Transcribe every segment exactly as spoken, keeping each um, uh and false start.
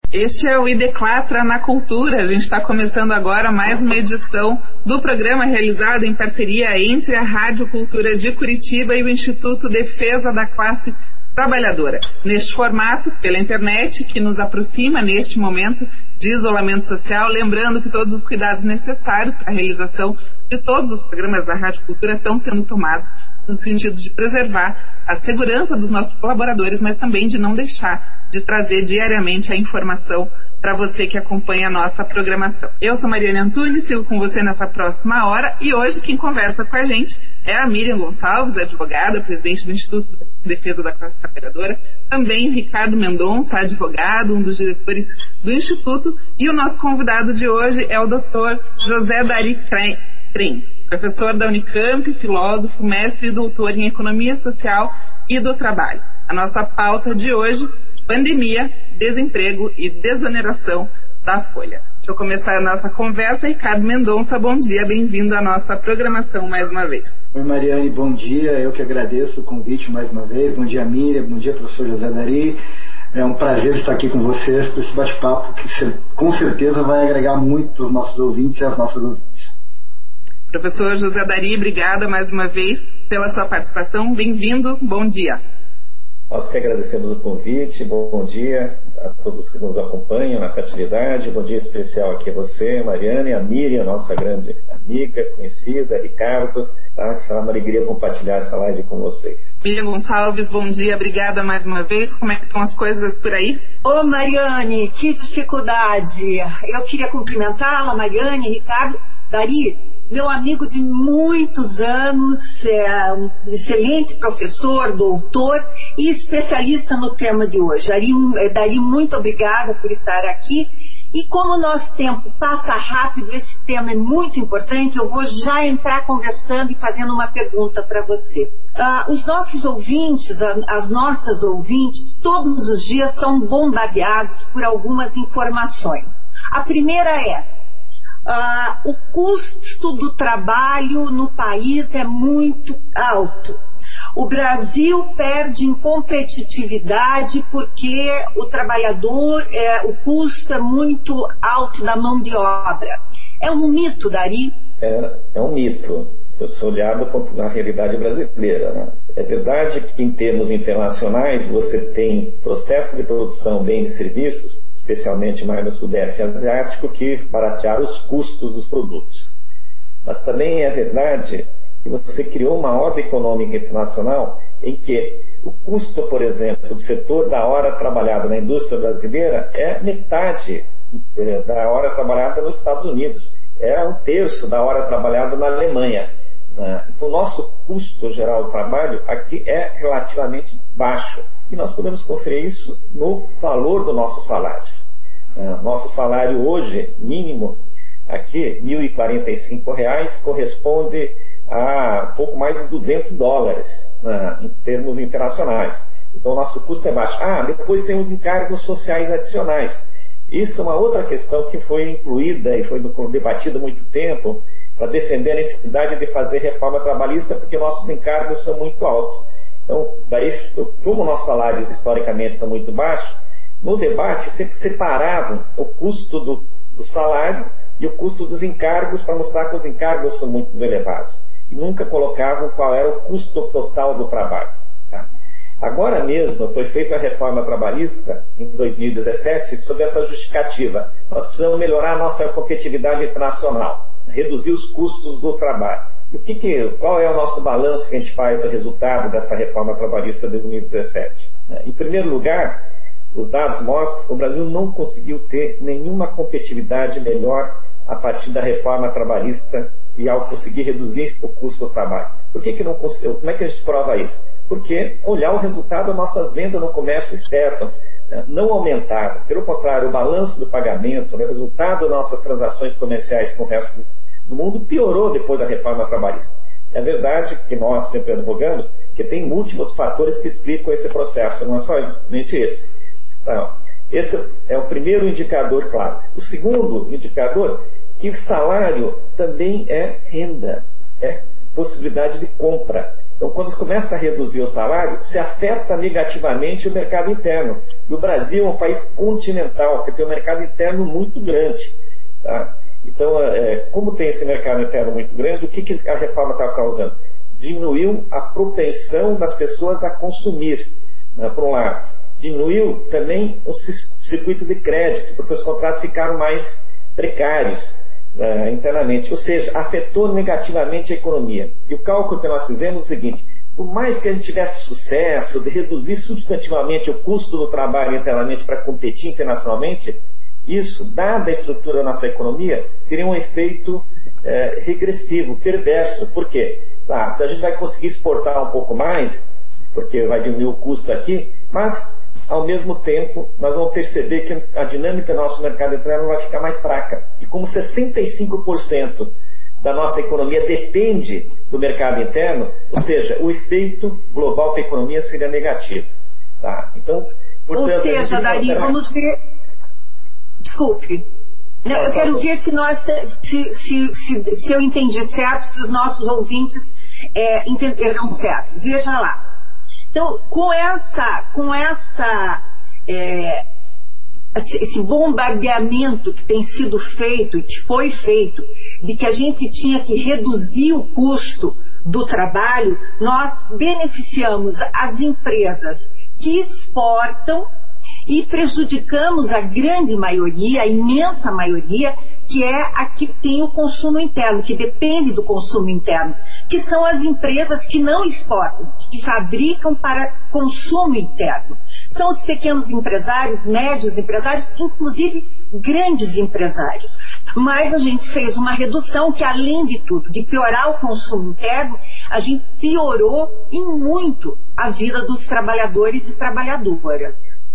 Este é o Ideclatra na Cultura. A gente está começando agora mais uma edição do programa realizado em parceria entre a Rádio Cultura de Curitiba e o Instituto Defesa da Classe Trabalhadora. Neste formato, pela internet, que nos aproxima neste momento de isolamento social, lembrando que todos os cuidados necessários para a realização de todos os programas da Rádio Cultura estão sendo tomados no sentido de preservar a segurança dos nossos colaboradores, mas também de não deixar de trazer diariamente a informação para você que acompanha a nossa programação. Eu sou Mariane Antunes, sigo com você nessa próxima hora e hoje quem conversa com a gente é a Miriam Gonçalves, advogada, presidente do Instituto de Defesa da Classe Trabalhadora, também o Ricardo Mendonça, advogado, um dos diretores do Instituto, e o nosso convidado de hoje é o doutor José Dari Crem, professor da Unicamp, filósofo, mestre e doutor em Economia Social e do Trabalho. A nossa pauta de hoje: pandemia, desemprego e desoneração da folha. Deixa eu começar a nossa conversa. Ricardo Mendonça, bom dia, bem-vindo à nossa programação mais uma vez. Oi, Mariane, bom dia, eu que agradeço o convite mais uma vez. Bom dia, Miriam, bom dia, professor José Dari. É um prazer estar aqui com vocês para esse bate-papo que com certeza vai agregar muito aos nossos ouvintes e às nossas ouvintes. Professor José Dari, obrigada mais uma vez pela sua participação. Bem-vindo, bom dia. Nós que agradecemos o convite, bom dia a todos que nos acompanham nessa atividade, bom dia especial aqui a você, Mariane, a Miriam, nossa grande amiga, conhecida, Ricardo, tá? Será uma alegria compartilhar essa live com vocês. Miriam Gonçalves, bom dia, obrigada mais uma vez, como é que estão as coisas por aí? Ô Mariane, que dificuldade, eu queria cumprimentá-la, Mariane, Ricardo, Dari, meu amigo de muitos anos, é um excelente professor, doutor e especialista no tema de hoje. Dari, Dari, muito obrigada por estar aqui. E como o nosso tempo passa rápido, esse tema é muito importante, eu vou já entrar conversando e fazendo uma pergunta para você. Ah, os nossos ouvintes, as nossas ouvintes, todos os dias são bombardeados por algumas informações. A primeira é: Uh, o custo do trabalho no país é muito alto. O Brasil perde em competitividade porque o trabalhador, é, o custo é muito alto da mão de obra. É um mito, Dari? É, é um mito, se eu sou olhado na realidade brasileira, né? É verdade que em termos internacionais você tem processo de produção, bens e serviços, especialmente mais no Sudeste Asiático, que baratearam os custos dos produtos. Mas também é verdade que você criou uma ordem econômica internacional em que o custo, por exemplo, do setor da hora trabalhada na indústria brasileira é metade da hora trabalhada nos Estados Unidos, é um terço da hora trabalhada na Alemanha. Então, o nosso custo geral do trabalho aqui é relativamente baixo. E nós podemos conferir isso no valor dos nossos salários. Uh, nosso salário hoje, mínimo, aqui, mil e quarenta e cinco reais, corresponde a pouco mais de duzentos dólares uh, em termos internacionais. Então, nosso custo é baixo. Ah, depois tem os encargos sociais adicionais. Isso é uma outra questão que foi incluída e foi debatida há muito tempo para defender a necessidade de fazer reforma trabalhista, porque nossos encargos são muito altos. Então, daí, como nossos salários historicamente são muito baixos, no debate sempre separavam o custo do, do salário e o custo dos encargos para mostrar que os encargos são muito elevados. E nunca colocavam qual era o custo total do trabalho. Tá? Agora mesmo foi feita a reforma trabalhista, em dois mil e dezessete, sob essa justificativa. Nós precisamos melhorar a nossa competitividade internacional, reduzir os custos do trabalho. O que que, qual é o nosso balanço que a gente faz do resultado dessa reforma trabalhista de dois mil e dezessete? Em primeiro lugar, os dados mostram que o Brasil não conseguiu ter nenhuma competitividade melhor a partir da reforma trabalhista e ao conseguir reduzir o custo do trabalho. Por que que não conseguiu? Como é que a gente prova isso? Porque olhar o resultado das nossas vendas no comércio externo não aumentaram. Pelo contrário, o balanço do pagamento, o resultado das nossas transações comerciais com o resto do mundo piorou depois da reforma trabalhista. É verdade que nós sempre advogamos que tem múltiplos fatores que explicam esse processo, não é somente esse. Então, esse é o primeiro indicador claro. O segundo indicador, que salário também é renda, é possibilidade de compra. Então, quando se começa a reduzir o salário, se afeta negativamente o mercado interno. E o Brasil é um país continental, que tem um mercado interno muito grande. Tá? Então, é, como tem esse mercado interno muito grande, o que, que a reforma está causando? Diminuiu a propensão das pessoas a consumir, né, por um lado. Diminuiu também os circuitos de crédito, porque os contratos ficaram mais precários uh, internamente. Ou seja, afetou negativamente a economia. E o cálculo que nós fizemos é o seguinte: por mais que a gente tivesse sucesso de reduzir substantivamente o custo do trabalho internamente para competir internacionalmente, isso, dada a estrutura da nossa economia, teria um efeito eh, regressivo, perverso. Por quê? Ah, se a gente vai conseguir exportar um pouco mais, porque vai diminuir o custo aqui, mas, ao mesmo tempo, nós vamos perceber que a dinâmica do nosso mercado interno vai ficar mais fraca. E como sessenta e cinco por cento da nossa economia depende do mercado interno, ou seja, o efeito global para a economia seria negativo. Tá? Então, portanto, ou seja, Dari, considerar... vamos ver... Desculpe. Não, eu quero ver que nós, se, se, se, se eu entendi certo, se os nossos ouvintes é, entenderam certo. Veja lá. Então, com essa, com essa, é, esse bombardeamento que tem sido feito e que foi feito, de que a gente tinha que reduzir o custo do trabalho, nós beneficiamos as empresas que exportam e prejudicamos a grande maioria, a imensa maioria, que é a que tem o consumo interno, que depende do consumo interno, que são as empresas que não exportam, que fabricam para consumo interno. São os pequenos empresários, médios empresários, inclusive grandes empresários. Mas a gente fez uma redução que, além de tudo, de piorar o consumo interno, a gente piorou em muito a vida dos trabalhadores e trabalhadoras.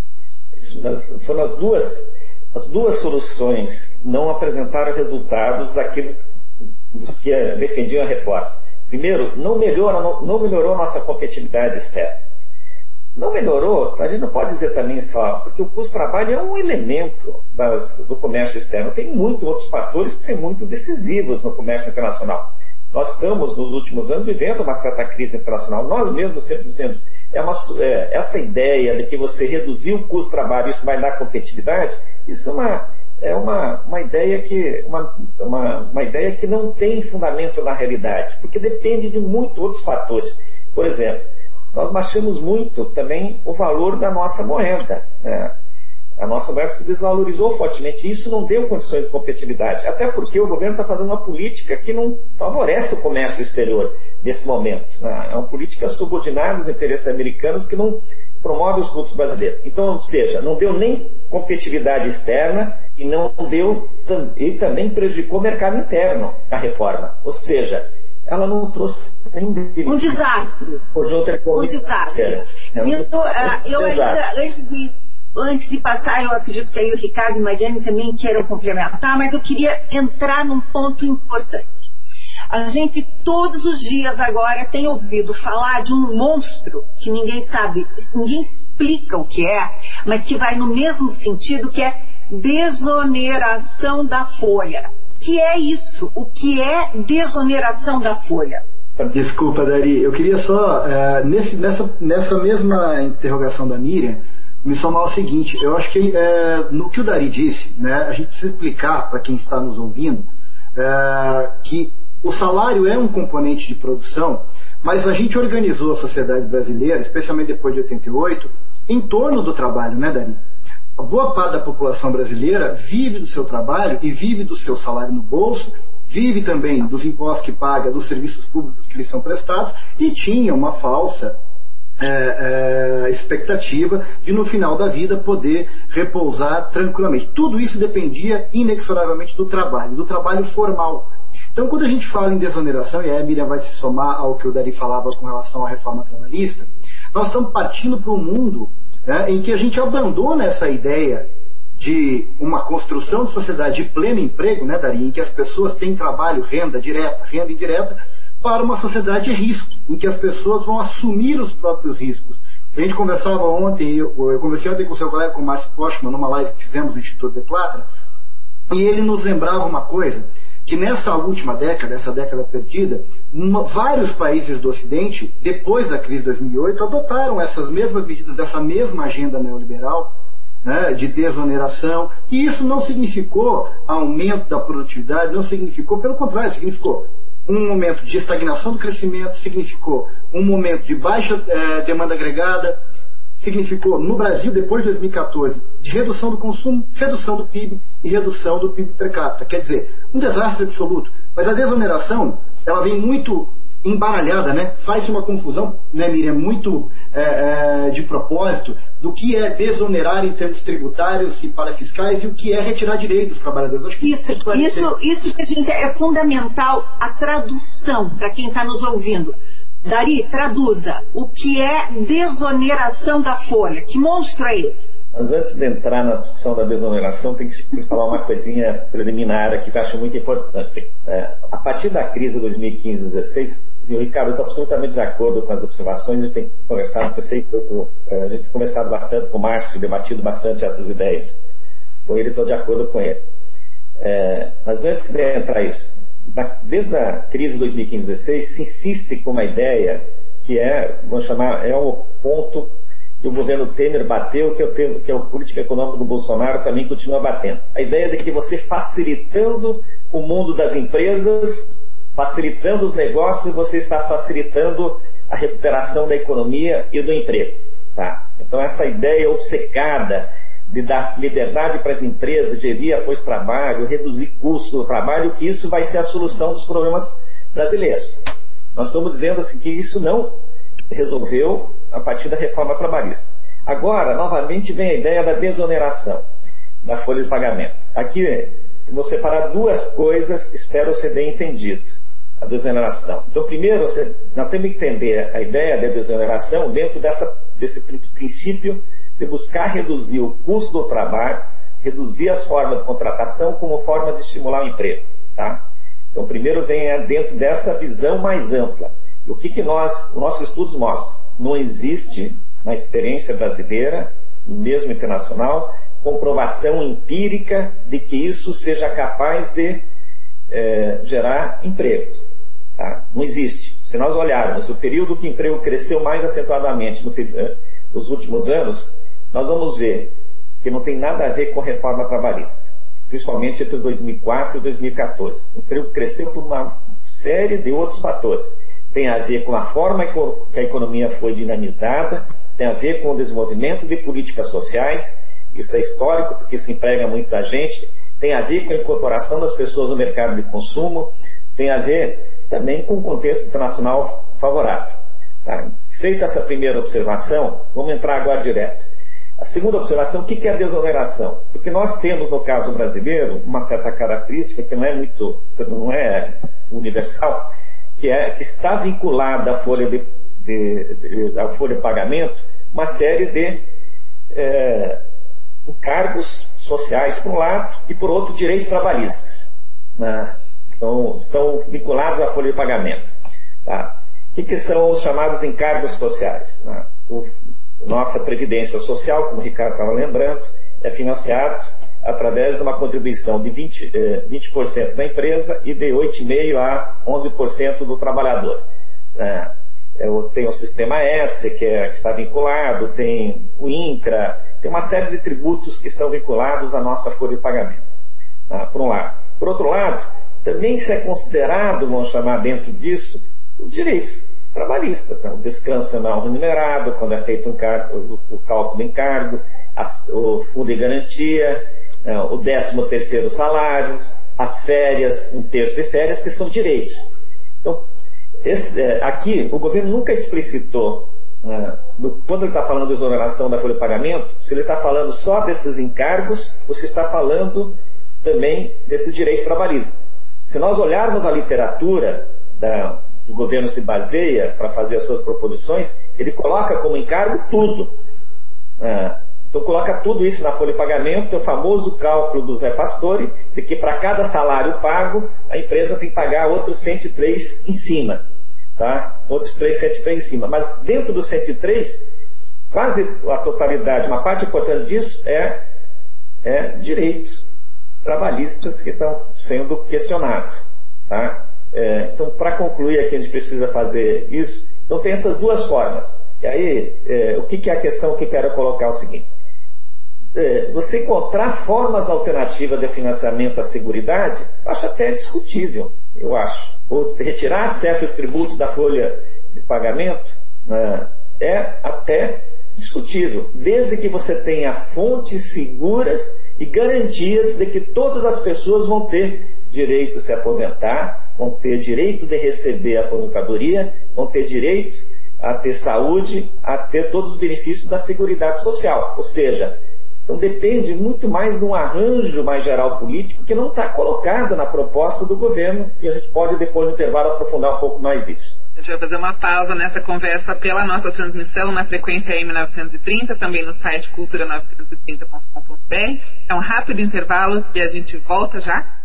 Foram as duas, as duas soluções não apresentaram resultados daquilo dos que defendiam a reforma. Primeiro, não melhorou, não, não melhorou a nossa competitividade externa. Não melhorou, a gente não pode dizer também só, porque o custo do trabalho é um elemento das, do comércio externo. Tem muitos outros fatores que são muito decisivos no comércio internacional. Nós estamos, nos últimos anos, vivendo uma certa crise internacional. Nós mesmos sempre dizemos, é uma, é, essa ideia de que você reduzir o custo do trabalho, isso vai dar competitividade, isso é uma, é uma, uma, ideia que, uma, uma, uma ideia que não tem fundamento na realidade, porque depende de muitos outros fatores. Por exemplo, nós baixamos muito também o valor da nossa moeda, né? A nossa moeda se desvalorizou fortemente e isso não deu condições de competitividade. Até porque o governo está fazendo uma política que não favorece o comércio exterior nesse momento. Né? É uma política subordinada aos interesses americanos que não promove os produtos brasileiros. Então, ou seja, não deu nem competitividade externa e não deu e também prejudicou o mercado interno a reforma. Ou seja, ela não trouxe um desastre. Um desastre. É, é um então, desastre. Eu ainda, antes de Antes de passar, eu acredito que aí o Ricardo e a Mariane também queiram complementar, mas eu queria entrar num ponto importante. A gente todos os dias agora tem ouvido falar de um monstro que ninguém sabe, ninguém explica o que é, mas que vai no mesmo sentido, que é desoneração da folha. O que é isso? O que é desoneração da folha? Desculpa, Dari, eu queria só, é, nesse, nessa, nessa mesma interrogação da Miriam, me somar o seguinte: eu acho que é, no que o Dari disse, né, a gente precisa explicar para quem está nos ouvindo é, que o salário é um componente de produção, mas a gente organizou a sociedade brasileira, especialmente depois de oitenta e oito, em torno do trabalho, né, Dari? A boa parte da população brasileira vive do seu trabalho e vive do seu salário no bolso, vive também dos impostos que paga, dos serviços públicos que lhes são prestados, e tinha uma falsa É, é, expectativa de no final da vida poder repousar tranquilamente. Tudo isso dependia inexoravelmente do trabalho, do trabalho formal. Então, quando a gente fala em desoneração, e aí a Miriam vai se somar ao que o Dari falava com relação à reforma trabalhista, nós estamos partindo para um mundo, né, em que a gente abandona essa ideia de uma construção de sociedade de pleno emprego, né, Dari, em que as pessoas têm trabalho, renda direta, renda indireta, para uma sociedade de risco, em que as pessoas vão assumir os próprios riscos. A gente conversava ontem, eu, eu conversei ontem com o seu colega, com o Márcio Postman, numa live que fizemos no Instituto de Plata, e ele nos lembrava uma coisa, que nessa última década, essa década perdida, uma, vários países do Ocidente, depois da crise de dois mil e oito, adotaram essas mesmas medidas dessa mesma agenda neoliberal, né, de desoneração, e isso não significou aumento da produtividade, não significou, pelo contrário, significou um momento de estagnação do crescimento, significou um momento de baixa eh, demanda agregada, significou, no Brasil, depois de dois mil e quatorze, de redução do consumo, redução do P I B e redução do P I B per capita. Quer dizer, um desastre absoluto. Mas a desoneração, ela vem muito embaralhada, né? Faz-se uma confusão, né, Miriam, muito é, é, de propósito, do que é desonerar em termos tributários e parafiscais e o que é retirar direitos dos trabalhadores. Acho que isso, isso, isso, isso que a gente é fundamental, a tradução, para quem está nos ouvindo. Dari, traduza o que é desoneração da folha. Que monstro é esse? Mas antes de entrar na discussão da desoneração, tem que falar uma coisinha preliminar aqui que eu acho muito importante. É, a partir da crise de dois mil e quinze, dois mil e dezesseis, e o Ricardo está absolutamente de acordo com as observações, a gente tem conversado, eu sei, a gente tem conversado bastante com o Márcio, debatido bastante essas ideias. Com ele, estou de acordo com ele. É, mas antes de entrar isso, desde a crise de dois mil e quinze, dois mil e dezesseis, se insiste com uma ideia que é, vamos chamar, é o ponto que o governo Temer bateu, que, eu, que a política econômica do Bolsonaro também continua batendo. A ideia de que você facilitando o mundo das empresas, facilitando os negócios, você está facilitando a recuperação da economia e do emprego. Tá? Então essa ideia obcecada de dar liberdade para as empresas, de via após trabalho, reduzir custos do trabalho, que isso vai ser a solução dos problemas brasileiros. Nós estamos dizendo assim, que isso não resolveu a partir da reforma trabalhista. Agora, novamente, vem a ideia da desoneração da folha de pagamento. Aqui, vou separar duas coisas, espero ser bem entendido. A desoneração. Então, primeiro, você, nós temos que entender a ideia da desoneração dentro dessa, desse princípio de buscar reduzir o custo do trabalho, reduzir as formas de contratação como forma de estimular o emprego. Tá? Então, primeiro vem dentro dessa visão mais ampla. E o que, que nós, os nossos estudos mostram? Não existe, na experiência brasileira, mesmo internacional, comprovação empírica de que isso seja capaz de é, gerar empregos. Tá? Não existe. Se nós olharmos o período que o emprego cresceu mais acentuadamente no, nos últimos anos, nós vamos ver que não tem nada a ver com a reforma trabalhista, principalmente entre dois mil e quatro e dois mil e quatorze. O emprego cresceu por uma série de outros fatores. Tem a ver com a forma que a economia foi dinamizada, tem a ver com o desenvolvimento de políticas sociais, isso é histórico porque isso emprega muita gente, tem a ver com a incorporação das pessoas no mercado de consumo, tem a ver também com o contexto internacional favorável. Tá? Feita essa primeira observação, vamos entrar agora direto. A segunda observação, o que é a desoneração? Porque nós temos, no caso brasileiro, uma certa característica que não é muito, não é universal, que, é, que está vinculada à folha de, de, de, à folha de pagamento uma série de é, encargos sociais, por um lado, e por outro, direitos trabalhistas. Né? Então, estão vinculados à folha de pagamento. Tá? O que, que são os chamados encargos sociais? Né? O, nossa Previdência Social, como o Ricardo estava lembrando, é financiado através de uma contribuição de vinte, eh, vinte por cento da empresa e de oito vírgula cinco por cento a onze por cento do trabalhador. É, tem o Sistema S, que, é, que está vinculado, tem o INCRA, tem uma série de tributos que estão vinculados à nossa folha de pagamento, tá? Por um lado. Por outro lado, também se é considerado, vamos chamar dentro disso, os direitos trabalhistas, né? O descanso não remunerado, quando é feito um cargo, o, o cálculo do encargo, a, o fundo de garantia, né? O décimo terceiro salário, as férias, um terço de férias, que são direitos. Então, esse, é, aqui, o governo nunca explicitou, né, do, quando ele está falando de exoneração da folha de pagamento, se ele está falando só desses encargos, ou se está falando também desses direitos trabalhistas. Se nós olharmos a literatura da, que o governo se baseia para fazer as suas proposições, ele coloca como encargo tudo. Ah, então coloca tudo isso na folha de pagamento, o famoso cálculo do Zé Pastore, de que para cada salário pago, a empresa tem que pagar outros cento e três em cima. Tá? Outros três, cento e três em cima. Mas dentro dos cento e três, quase a totalidade, uma parte importante disso é, é direitos. trabalhistas que estão sendo questionados. Tá? É, então, para concluir aqui, a gente precisa fazer isso. Então, tem essas duas formas. E aí, é, o que, que é a questão que eu quero colocar é o seguinte. É, você encontrar formas alternativas de financiamento à Seguridade, eu acho até discutível, eu acho. Ou retirar certos tributos da folha de pagamento, né, é até discutível, desde que você tenha fontes seguras e garantias de que todas as pessoas vão ter direito a se aposentar, vão ter direito de receber a aposentadoria, vão ter direito a ter saúde, a ter todos os benefícios da Seguridade Social. Ou seja, então depende muito mais de um arranjo mais geral político que não está colocado na proposta do governo, e a gente pode depois no intervalo aprofundar um pouco mais isso. A gente vai fazer uma pausa nessa conversa pela nossa transmissão na frequência A M novecentos e trinta, também no site cultura novecentos e trinta ponto com ponto b r. É um rápido intervalo e a gente volta já.